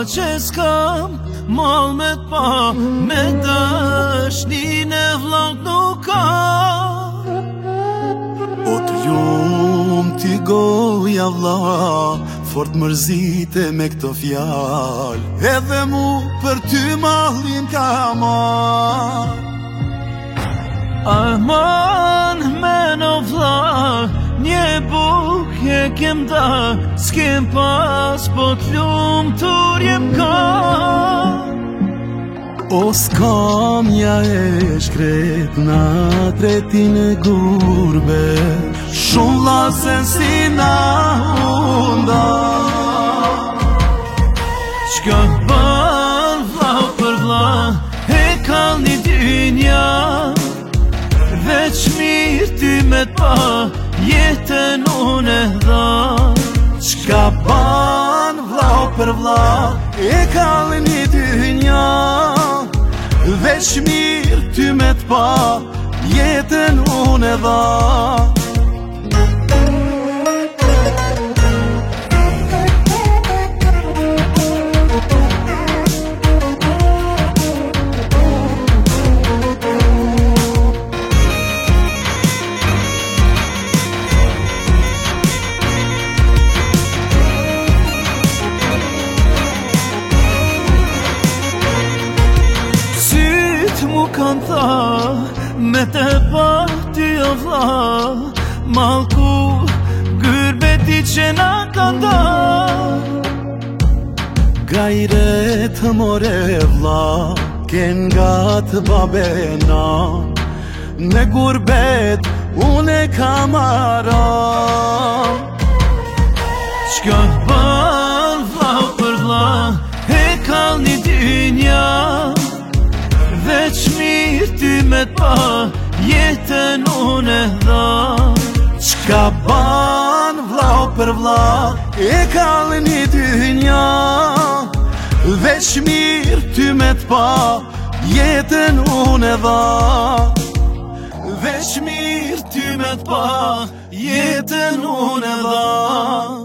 që s'kam mal me t'pa, me dashnin e vllaut nuk ka. O të lum t'i goja vlla, fort mërzite me këto fjal, edhe mu për ty mallin ka marr. Aman me në vlla, një bukje kem da, s'kem pas po t'lum tur jem ka. O s'kam ja e shkret na tretin e gurbe, shumë lasen si na unda. Qka ban vlau për vla, e kall një dynja, veç mirë ty me t'pa, jetën unë e dha. Qka ban vlau për vla, e kall një dynja, veç mirë ty me t'pa, jetën unë e dha. Mu kanë tha, me te pa ty o vla, malku gërbeti që na kanë da. Gajret more vla, ken gatë babena, me gurbet unë e kam aran. Qka ban vlau për vla, e kall një dynja, veç mirë ty me t'pa, jetën unë e dha. Qka ban vlau për vla, e kall një dynja, veç mirë ty me t'pa, jetën unë e dha. Veç mirë ty me t'pa, jetën unë e dha.